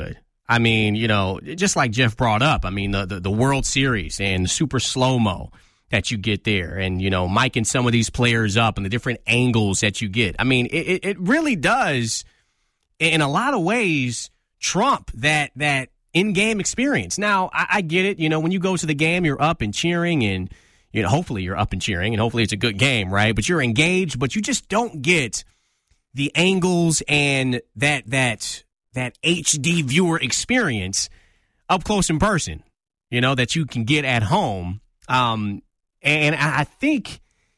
I mean, you know, just like Jeff brought up, I mean, the, the, the World Series and super slow-mo that you get there and, you know, miking some of these players up and the different angles that you get. I mean, it, it really does, in a lot of ways, trump that that in-game experience. Now, I, I get it. You know, when you go to the game, you're up and cheering and, you know, hopefully you're up and cheering and hopefully it's a good game, right? But you're engaged, but you just don't get the angles and that that that H D viewer experience up close in person, you know, that you can get at home. Um, and I think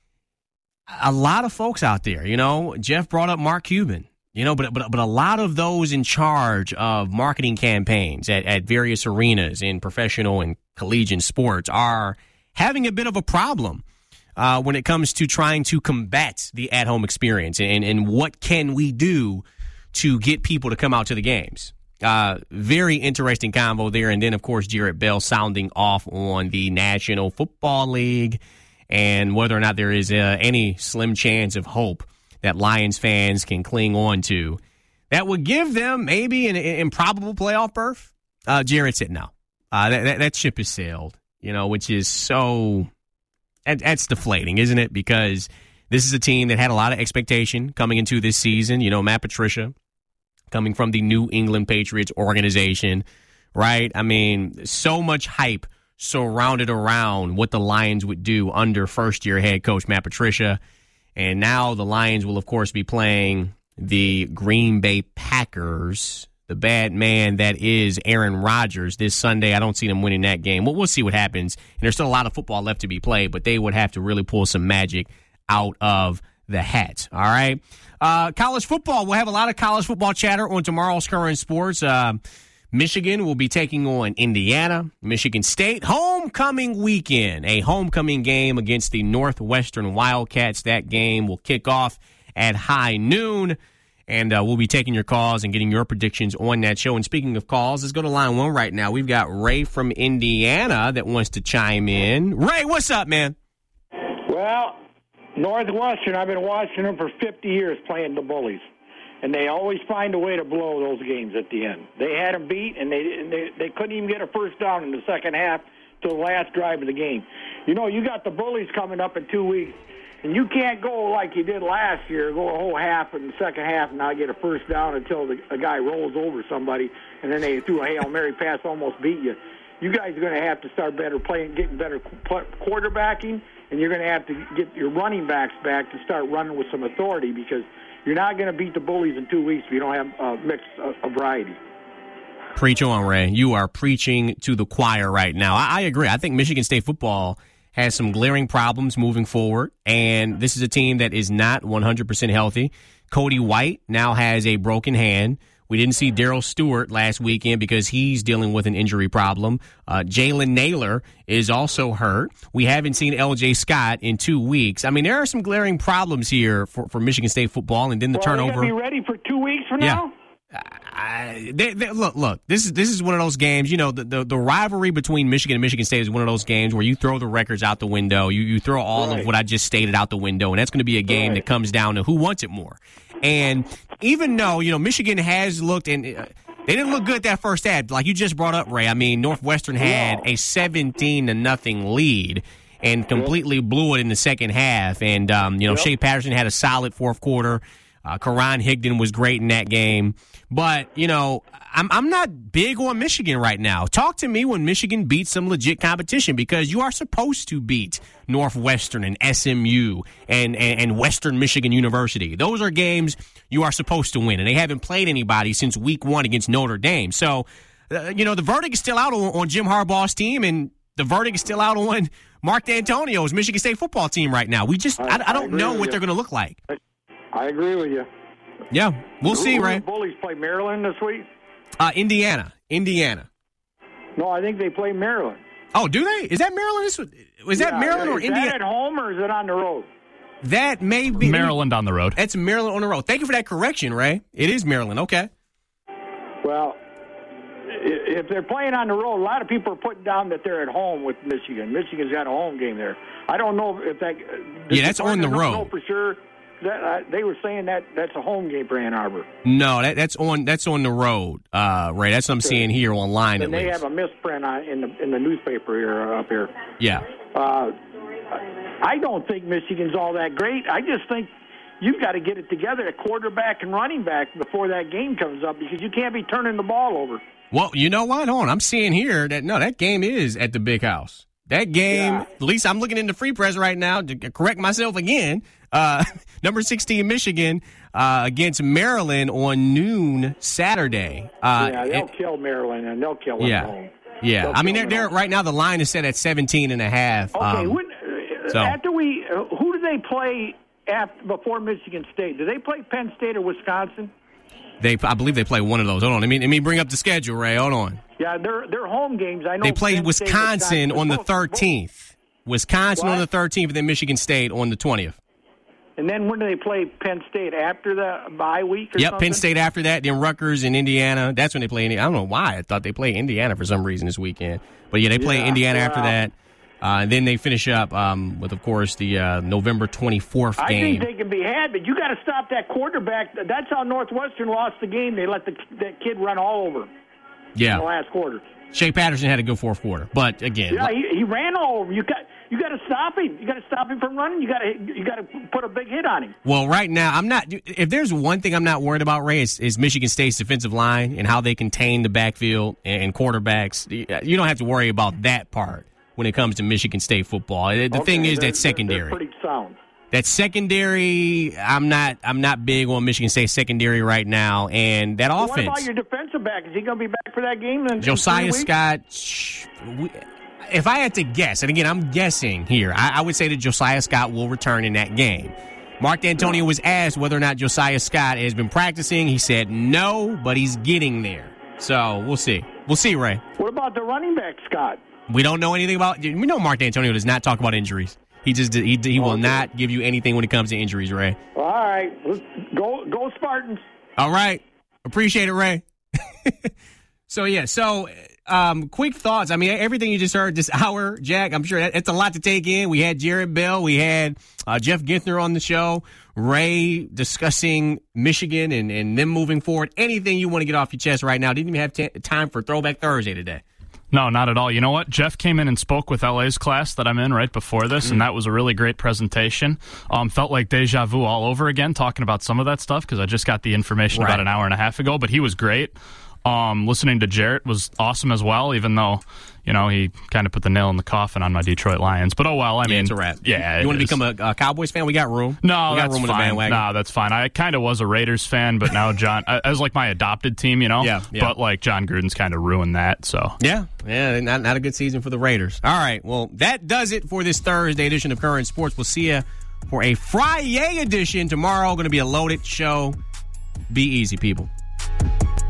a lot of folks out there, you know, Jeff brought up Mark Cuban, you know, but but but a lot of those in charge of marketing campaigns at, at various arenas in professional and collegiate sports are having a bit of a problem uh, when it comes to trying to combat the at-home experience and, and what can we do to get people to come out to the games. Uh, very interesting convo there. And then, of course, Jarrett Bell sounding off on the National Football League and whether or not there is uh, any slim chance of hope that Lions fans can cling on to that would give them maybe an, an improbable playoff berth. Uh, Jarrett said no. Uh, that, that, that ship has sailed, you know, which is so that, that's deflating, isn't it? Because this is a team that had a lot of expectation coming into this season. You know, Matt Patricia, coming from the New England Patriots organization, right? I mean, so much hype surrounded around what the Lions would do under first-year head coach Matt Patricia. And now the Lions will, of course, be playing the Green Bay Packers, the bad man that is Aaron Rodgers, this Sunday. I don't see them winning that game. Well, we'll see what happens. And there's still a lot of football left to be played, but they would have to really pull some magic out of the hat. All right. Uh, college football. We'll have a lot of college football chatter on tomorrow's Current Sports. Uh, Michigan will be taking on Indiana. Michigan State, homecoming weekend. A homecoming game against the Northwestern Wildcats. That game will kick off at high noon. And uh, we'll be taking your calls and getting your predictions on that show. And speaking of calls, let's go to line one right now. We've got Ray from Indiana that wants to chime in. Ray, what's up, man? Well, Northwestern, I've been watching them for fifty years playing the Bullies, and they always find a way to blow those games at the end. They had them beat, and they and they, they couldn't even get a first down in the second half to the last drive of the game. You know, you got the Bullies coming up in two weeks, and you can't go like you did last year, go a whole half in the second half and not get a first down until the, a guy rolls over somebody, and then they threw a Hail Mary pass, almost beat you. You guys are going to have to start better playing, getting better quarterbacking, and you're going to have to get your running backs back to start running with some authority because you're not going to beat the Bullies in two weeks if you don't have a mix of variety. Preach on, Ray. You are preaching to the choir right now. I, I agree. I think Michigan State football has some glaring problems moving forward, and this is a team that is not one hundred percent healthy. Cody White now has a broken hand. We didn't see Darryl Stewart last weekend because he's dealing with an injury problem. Uh, Jalen Naylor is also hurt. We haven't seen L J Scott in two weeks. I mean, there are some glaring problems here for, for Michigan State football, and then the well, turnover. Are they going to be ready for two weeks from yeah. now? I, they, they, look, look. This is this is one of those games. You know, the, the the rivalry between Michigan and Michigan State is one of those games where you throw the records out the window. You you throw all right. of what I just stated out the window, and that's going to be a game right. that comes down to who wants it more. And even though you know Michigan has looked and uh, they didn't look good that first half, like you just brought up, Ray. I mean, Northwestern had a seventeen to nothing lead and completely yep. blew it in the second half. And um, you know, yep. Shea Patterson had a solid fourth quarter. Uh, Karan Higdon was great in that game. But, you know, I'm I'm not big on Michigan right now. Talk to me when Michigan beats some legit competition because you are supposed to beat Northwestern and S M U and, and, and Western Michigan University. Those are games you are supposed to win, and they haven't played anybody since week one against Notre Dame. So, uh, you know, the verdict is still out on, on Jim Harbaugh's team, and the verdict is still out on Mark D'Antonio's Michigan State football team right now. We just, I, I, I don't I know what you. they're going to look like. I, I agree with you. Yeah, we'll who, see, who Ray. The Bullies play Maryland this week? Uh, Indiana. Indiana. No, I think they play Maryland. Oh, do they? Is that Maryland? Is, is yeah, that Maryland or is Indiana? Is that at home or is it on the road? That may be. Maryland on the road. That's Maryland on the road. Thank you for that correction, Ray. It is Maryland. Okay. Well, if they're playing on the road, a lot of people are putting down that they're at home with Michigan. Michigan's got a home game there. I don't know if that. Yeah, that's on the road. Know for sure. that, uh, they were saying that that's a home game for Ann Arbor. No, that, that's on that's on the road, uh, Ray. That's what I'm seeing here online. And at they least. have a misprint on, in the in the newspaper here uh, up here. Yeah. Uh, I don't think Michigan's all that great. I just think you've got to get it together at quarterback and running back before that game comes up, because you can't be turning the ball over. Well, you know what? Hold on. I'm seeing here that, no, that game is at the Big House. That game, Yeah. at least I'm looking in the Free Press right now to correct myself again. Uh, number sixteen, Michigan, uh, against Maryland on noon Saturday. Uh, yeah, they'll it- kill Maryland, and they'll kill them Yeah. home. Yeah. They'll I mean, kill they're, them they're, home. right now the line is set at seventeen and a half. Okay, Um, when, uh, so- after we, uh, who do they play after, before Michigan State? Do they play Penn State or Wisconsin? They, I believe they play one of those. Hold on. Let me, let me bring up the schedule, Ray. Hold on. Yeah, they're they're home games. I know They play Penn State, Wisconsin on the both- thirteenth. Wisconsin on What? the thirteenth, and then Michigan State on the twentieth. And then when do they play Penn State? After the bye week or Yep, something? Penn State after that, then Rutgers and Indiana. That's when they play. Indi- I don't know why. I thought they played Indiana for some reason this weekend. But yeah, they play Yeah, Indiana after well. that. Uh, and then they finish up um, with, of course, the uh, November twenty-fourth I game. think they can be had, but you got to stop that quarterback. That's how Northwestern lost the game. They let the that kid run all over in the Yeah, last quarter. Shea Patterson had a good fourth quarter. But again, Yeah, he, he ran all over. You got you got to stop him. You got to stop him from running. You got to you got to put a big hit on him. well, right now, I'm not. If there's one thing I'm not worried about, Ray, is, is Michigan State's defensive line and how they contain the backfield and, and quarterbacks. You don't have to worry about that part when it comes to Michigan State football. The Okay, thing is they're- that secondary. They're pretty sound. That secondary, I'm not. I'm not big on Michigan State secondary right now, and that Well, offense. What about your defensive back? Is he going to be back for that game? In, in Josiah three weeks? Scott. Shh, we, if I had to guess, and again, I'm guessing here, I, I would say that Josiah Scott will return in that game. Mark D'Antonio was asked whether or not Josiah Scott has been practicing. He said no, but he's getting there. So we'll see. We'll see, Ray. What about the running back, Scott? We don't know anything about. We know Mark D'Antonio does not talk about injuries. He just he he will Okay. not give you anything when it comes to injuries, Ray. All right, let's go go Spartans. All right. Appreciate it, Ray. so, yeah. So, um, quick thoughts. I mean, everything you just heard this hour, Jack, I'm sure that, it's a lot to take in. We had Jared Bell. We had uh, Jeff Ginther on the show. Ray discussing Michigan and, and them moving forward. Anything you want to get off your chest right now. Didn't even have t- time for Throwback Thursday today. No, not at all. You know what? Jeff came in and spoke with L A's class that I'm in right before this, Mm. and that was a really great presentation. Um, felt like deja vu all over again talking about some of that stuff because I just got the information Right. about an hour and a half ago, but he was great. Um, listening to Jarrett was awesome as well, even though, you know, he kind of put the nail in the coffin on my Detroit Lions. But oh well, I Yeah, mean, it's a wrap. Yeah, You it want to is. become a, a Cowboys fan? We got room. No, we got that's room in the fine. bandwagon. No, that's fine. I kind of was a Raiders fan, but now John, as like my adopted team, you know. Yeah, yeah. But like John Gruden's kind of ruined that. So Yeah, yeah, not, not a good season for the Raiders. All right, well, that does it for this Thursday edition of Current Sports. We'll see you for a Friday edition tomorrow. Going to be a loaded show. Be easy, people.